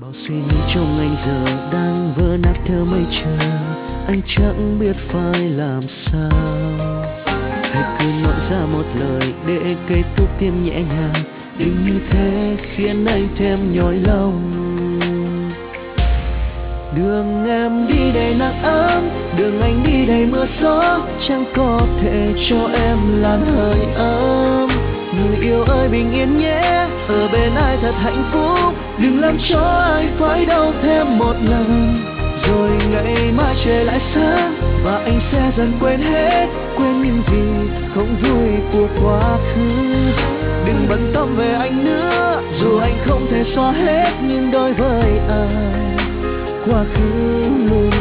Bao suy nghĩ trong anh giờ đang vỡ nát theo mây trời, anh chẳng biết phải làm sao. Hãy cứ nói ra một lời để kết thúc thêm nhẹ nhàng, đừng như thế khiến anh thêm nhói lòng. Đường em đi đầy nắng ấm, đường anh đi đầy mưa gió, chẳng có thể cho em làn hơi ấm. Người yêu ơi bình yên nhé, ở bên ai thật hạnh phúc, đừng làm cho anh phải đau thêm một lần. Rồi ngày mai trời lại sáng và anh sẽ dần quên hết, quên những gì không vui của quá khứ. Đừng bận tâm về anh nữa, dù anh không thể xóa hết, nhưng đối với anh quá khứ luôn